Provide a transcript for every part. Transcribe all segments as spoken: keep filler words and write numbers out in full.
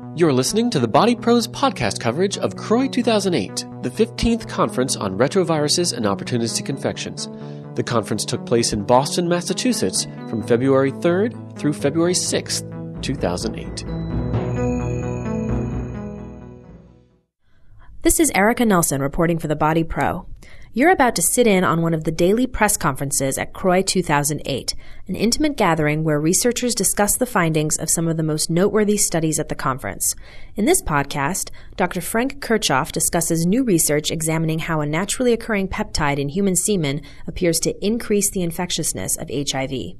You're listening to the BodyPros podcast coverage of C R O I two thousand eight, the fifteenth conference on retroviruses and opportunistic infections. The conference took place in Boston, Massachusetts from February third through February sixth, two thousand eight. This is Erica Nelson reporting for the BodyPro. You're about to sit in on one of the daily press conferences at C R O I two thousand eight, an intimate gathering where researchers discuss the findings of some of the most noteworthy studies at the conference. In this podcast, Doctor Frank Kirchhoff discusses new research examining how a naturally occurring peptide in human semen appears to increase the infectiousness of H I V.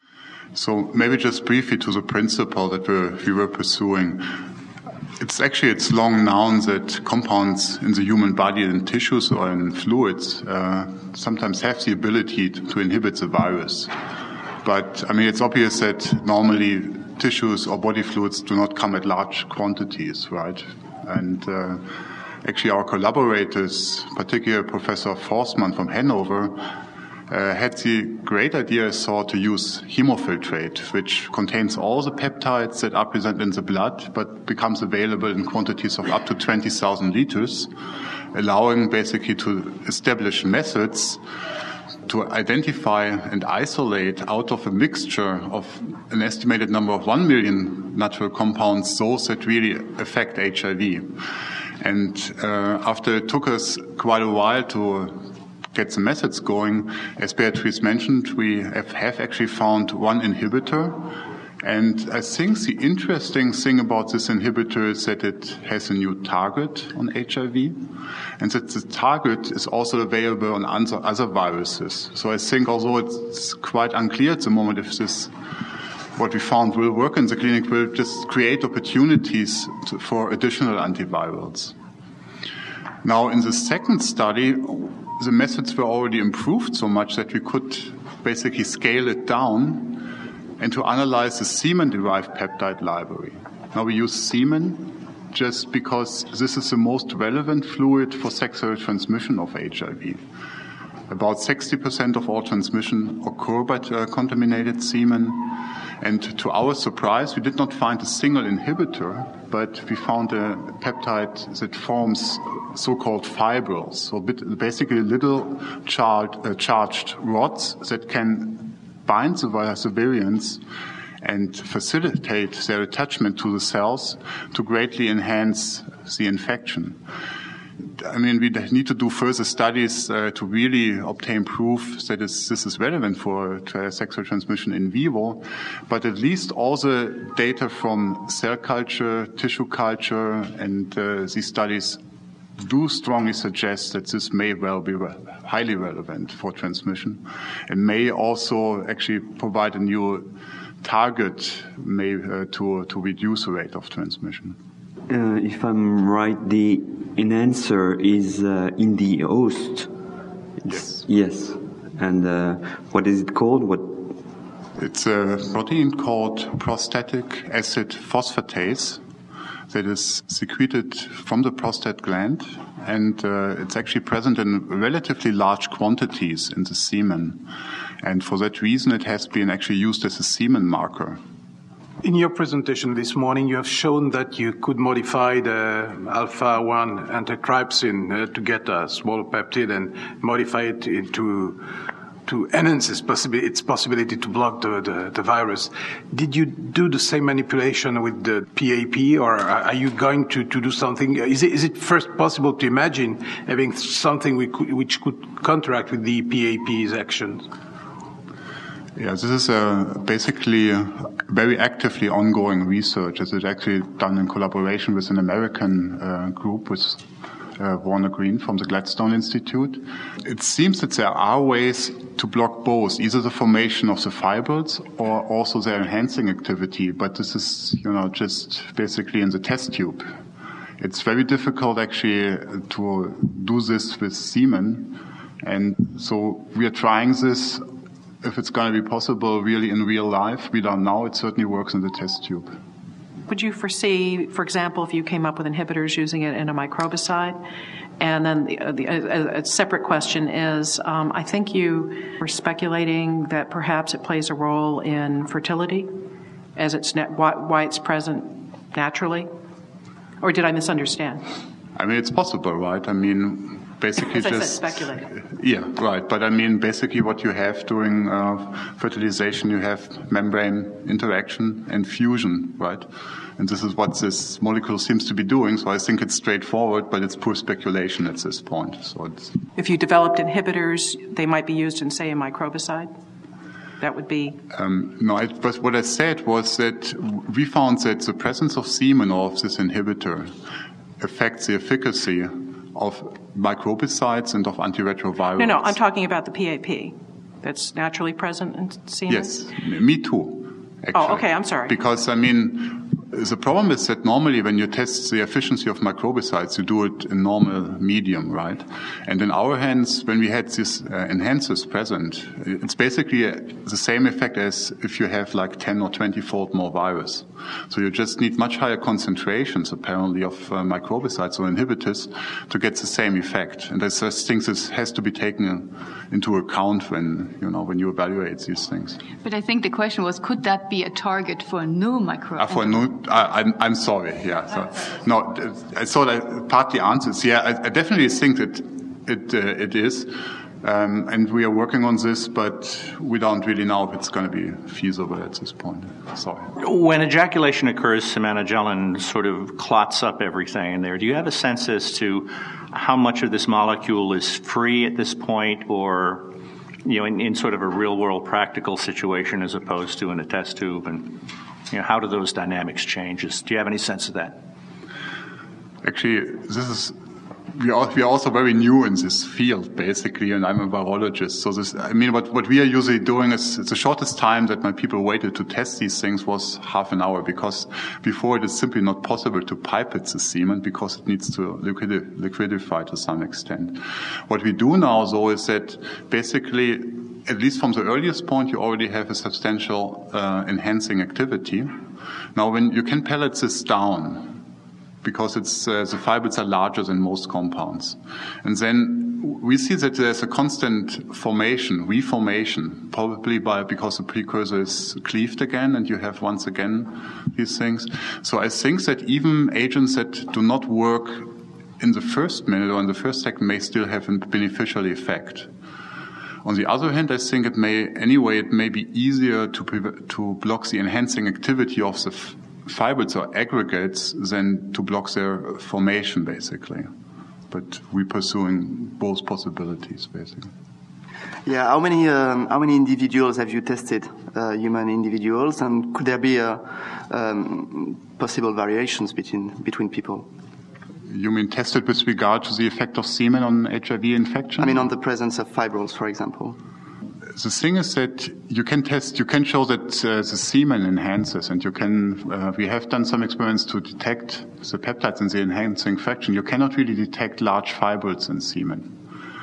So maybe just briefly to the principle that we're, we were pursuing. It's actually, it's long known that compounds in the human body, in tissues or in fluids, uh, sometimes have the ability to, to inhibit the virus. But, I mean, it's obvious that normally tissues or body fluids do not come at large quantities, right? And uh, actually our collaborators, particularly Professor Forsman from Hanover, Uh, had the great idea, I thought, to use hemofiltrate, which contains all the peptides that are present in the blood, but becomes available in quantities of up to twenty thousand liters, allowing basically to establish methods to identify and isolate out of a mixture of an estimated number of one million natural compounds those that really affect H I V. And uh, after it took us quite a while to get the methods going, as Beatrice mentioned, we have, have actually found one inhibitor. And I think the interesting thing about this inhibitor is that it has a new target on H I V, and that the target is also available on other, other viruses. So I think, although it's quite unclear at the moment if this, what we found will work in the clinic, will just create opportunities to, for additional antivirals. Now, in the second study, the methods were already improved so much that we could basically scale it down and to analyze the semen-derived peptide library. Now we use semen just because this is the most relevant fluid for sexual transmission of H I V. About sixty percent of all transmission occur by uh, contaminated semen. And to our surprise, we did not find a single inhibitor, but we found a peptide that forms so-called fibrils, so basically little charged, uh, charged rods that can bind the virions and facilitate their attachment to the cells to greatly enhance the infection. I mean, we need to do further studies uh, to really obtain proof that is, this is relevant for uh, sexual transmission in vivo, but at least all the data from cell culture, tissue culture, and uh, these studies do strongly suggest that this may well be re- highly relevant for transmission and may also actually provide a new target may, uh, to, to reduce the rate of transmission. Uh, if I'm right, the enhancer is uh, in the host. Yes. Yes. And uh, what is it called? What? It's a protein called prostatic acid phosphatase that is secreted from the prostate gland, and uh, it's actually present in relatively large quantities in the semen. And for that reason, it has been actually used as a semen marker. In your presentation this morning, you have shown that you could modify the alpha one antitrypsin uh, to get a smaller peptide and modify it into to enhance its, possibi- its possibility to block the, the, the virus. Did you do the same manipulation with the P A P, or are you going to, to do something? Is it, is it first possible to imagine having something we could, which could counteract with the P A P's actions? Yeah, this is uh, basically uh, very actively ongoing research. This is actually done in collaboration with an American uh, group, with uh, Warner Green from the Gladstone Institute. It seems that there are ways to block both, either the formation of the fibrils or also their enhancing activity, but this is, you know, just basically in the test tube. It's very difficult actually to do this with semen, and so we are trying this. If it's going to be possible really in real life, we don't know. It certainly works in the test tube. Would you foresee, for example, if you came up with inhibitors using it in a microbicide? And then the, the, a, a separate question is, um, I think you were speculating that perhaps it plays a role in fertility, as it's net, why, why it's present naturally. Or did I misunderstand? I mean, it's possible, right? I mean, basically As I just... said, speculate. Yeah, right. But I mean, basically what you have during uh, fertilization, you have membrane interaction and fusion, right? And this is what this molecule seems to be doing. So I think it's straightforward, but it's pure speculation at this point. So it's... If you developed inhibitors, they might be used in, say, a microbicide? That would be... Um, no, I, but what I said was that we found that the presence of semen or of this inhibitor affects the efficacy of microbicides and of antiretrovirals. No, no, I'm talking about the P A P that's naturally present in semen? Yes, me too, actually. Oh, okay, I'm sorry. Because, I mean, the problem is that normally when you test the efficiency of microbicides, you do it in normal medium, right? And in our hands, when we had these uh, enhancers present, it's basically uh, the same effect as if you have like ten or twenty-fold more virus. So you just need much higher concentrations, apparently, of uh, microbicides or inhibitors to get the same effect. And I just think this has to be taken into account when, you know, when you evaluate these things. But I think the question was, could that be a target for a new micro? Uh, for a new, I, I'm, I'm sorry, yeah. So, no, I thought I partly answered. Yeah, I, I definitely think that it, uh, it is. Um, and we are working on this, but we don't really know if it's going to be feasible at this point. Sorry. When ejaculation occurs, semanogelin sort of clots up everything in there. Do you have a sense as to how much of this molecule is free at this point, or, you know, in, in sort of a real-world practical situation as opposed to in a test tube? And, you know, how do those dynamics change? Do you have any sense of that? Actually, this is... We are, we are also very new in this field, basically, and I'm a virologist. So this, I mean, what, what we are usually doing is, it's the shortest time that my people waited to test these things was half an hour, because before it is simply not possible to pipette the semen because it needs to liquidi- liquidify to some extent. What we do now, though, is that basically, at least from the earliest point, you already have a substantial uh, enhancing activity. Now, when you can pellet this down, because it's, uh, the fibrils are larger than most compounds. And then we see that there's a constant formation, reformation, probably by, because the precursor is cleaved again and you have once again these things. So I think that even agents that do not work in the first minute or in the first second may still have a beneficial effect. On the other hand, I think it may, anyway, it may be easier to, pre- to block the enhancing activity of the f- fibrils or aggregates than to block their formation, basically. But we're pursuing both possibilities, basically. Yeah, how many um, how many individuals have you tested, uh, human individuals, and could there be uh, um, possible variations between between people? You mean tested with regard to the effect of semen on H I V infection? I mean on the presence of fibrils, for example. The thing is that you can test, you can show that uh, the semen enhances, and you can, uh, we have done some experiments to detect the peptides in the enhancing fraction. You cannot really detect large fibrils in semen.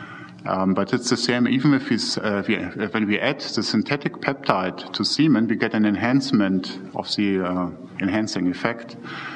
Um, but it's the same, even if we, uh, we, when we add the synthetic peptide to semen, we get an enhancement of the uh, enhancing effect.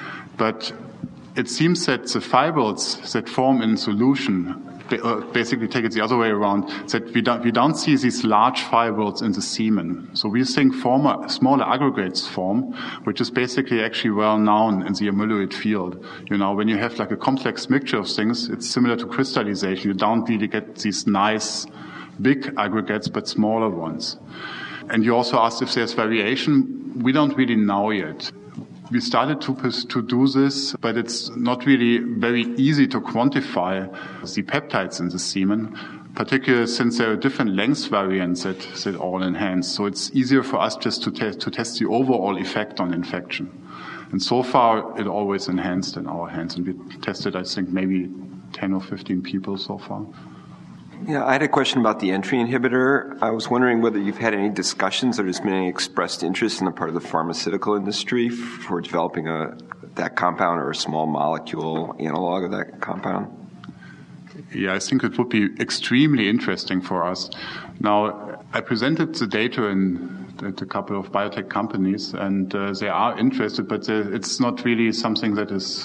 But it seems that the fibrils that form in solution basically take it the other way around, that we don't, we don't see these large fibrils in the semen. So we think former, smaller aggregates form, which is basically actually well known in the amyloid field. You know, when you have like a complex mixture of things, it's similar to crystallization. You don't really get these nice big aggregates, but smaller ones. And you also asked if there's variation. We don't really know yet. We started to to do this, but it's not really very easy to quantify the peptides in the semen, particularly since there are different length variants that, that all enhance. So it's easier for us just to, te- to test the overall effect on infection. And so far, it always enhanced in our hands. And we tested, I think, maybe ten or fifteen people so far. Yeah, I had a question about the entry inhibitor. I was wondering whether you've had any discussions or there's been any expressed interest on the part of the pharmaceutical industry for developing a that compound or a small molecule analog of that compound. Yeah, I think it would be extremely interesting for us. Now, I presented the data in at a couple of biotech companies, and uh, they are interested, but it's not really something that is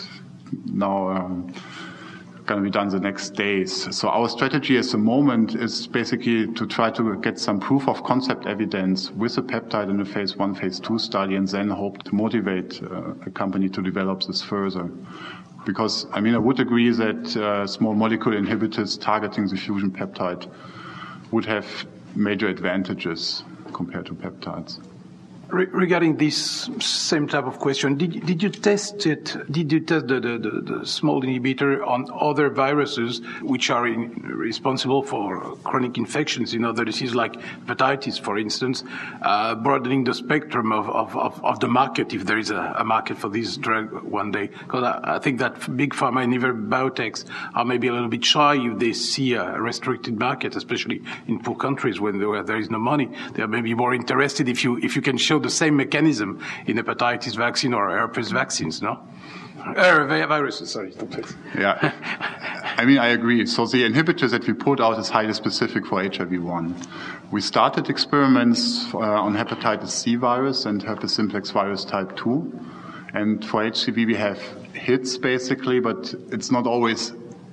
now Um, going to be done the next days. So our strategy at the moment is basically to try to get some proof of concept evidence with a peptide in a phase one, phase two study, and then hope to motivate uh, a company to develop this further. Because, I mean, I would agree that uh, small molecule inhibitors targeting the fusion peptide would have major advantages compared to peptides. Re- regarding this same type of question, did did you test it? Did you test the, the, the, the small inhibitor on other viruses which are in, responsible for chronic infections in other diseases like hepatitis, for instance, uh, broadening the spectrum of, of, of, of the market if there is a, a market for this drug one day? Because I, I think that big pharma and even biotechs are maybe a little bit shy if they see a restricted market, especially in poor countries when there, where there is no money. They are maybe more interested if you if you can show the same mechanism in hepatitis vaccine or herpes vaccines, no? Uh, viruses, sorry. Yeah, I mean, I agree. So the inhibitor that we put out is highly specific for H I V one. We started experiments uh, on hepatitis C virus and herpes simplex virus type two. And for H C V, we have hits, basically, but it's not always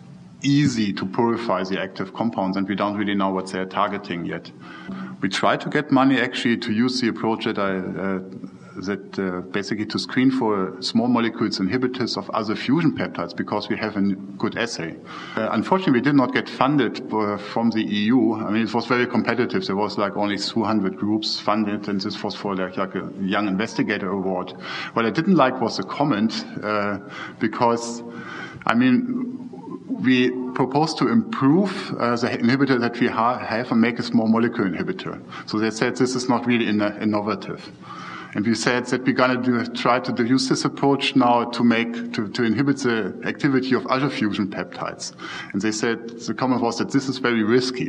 easy to purify the active compounds, and we don't really know what they're targeting yet. We try to get money actually to use the approach that I uh, that uh, basically to screen for small molecules inhibitors of other fusion peptides because we have a good assay. Uh, unfortunately, we did not get funded uh, from the E U. I mean, it was very competitive. There was like only two hundred groups funded, and this was for like, like a Young Investigator Award. What I didn't like was the comment uh, because, I mean, we proposed to improve uh, the inhibitor that we ha- have and make a small molecule inhibitor. So they said this is not really in- innovative. And we said that we're going to try to do, use this approach now to make to, to inhibit the activity of other fusion peptides. And they said the comment was that this is very risky.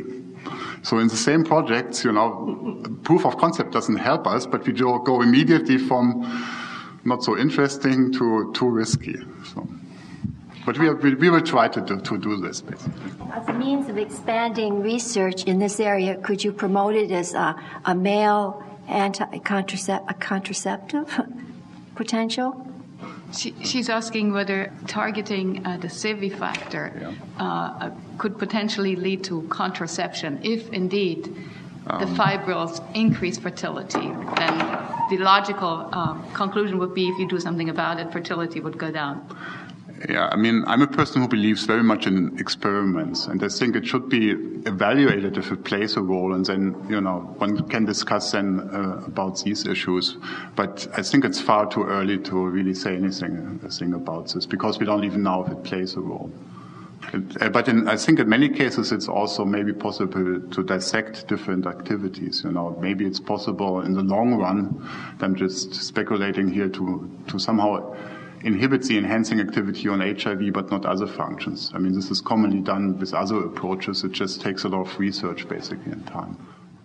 So in the same projects, you know, proof of concept doesn't help us, but we go immediately from not so interesting to too risky. So. But we, we, we will try to do, to do this, basically. As a means of expanding research in this area, could you promote it as a, a male anti-contracept, a contraceptive potential? She, she's asking whether targeting uh, the C I V factor yeah. uh, could potentially lead to contraception. If indeed um, the fibrils increase fertility, then the logical uh, conclusion would be if you do something about it, fertility would go down. Yeah, I mean, I'm a person who believes very much in experiments, and I think it should be evaluated if it plays a role, and then, you know, one can discuss then uh, about these issues. But I think it's far too early to really say anything, anything about this, because we don't even know if it plays a role. It, uh, but in, I think in many cases it's also maybe possible to dissect different activities. You know, maybe it's possible in the long run, I'm just speculating here, to, to somehow inhibits the enhancing activity on H I V, but not other functions. I mean, this is commonly done with other approaches. It just takes a lot of research, basically, and time.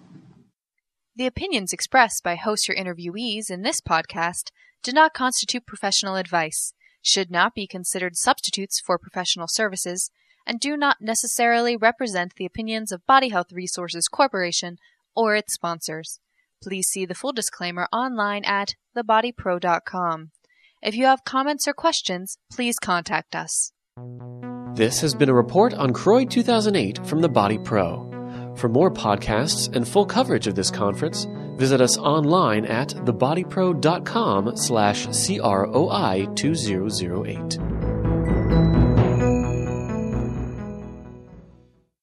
The opinions expressed by hosts or interviewees in this podcast do not constitute professional advice, should not be considered substitutes for professional services, and do not necessarily represent the opinions of Body Health Resources Corporation or its sponsors. Please see the full disclaimer online at the body pro dot com. If you have comments or questions, please contact us. This has been a report on C R O I two thousand eight from the Body Pro. For more podcasts and full coverage of this conference, visit us online at the body pro dot com slash C R O I two thousand eight.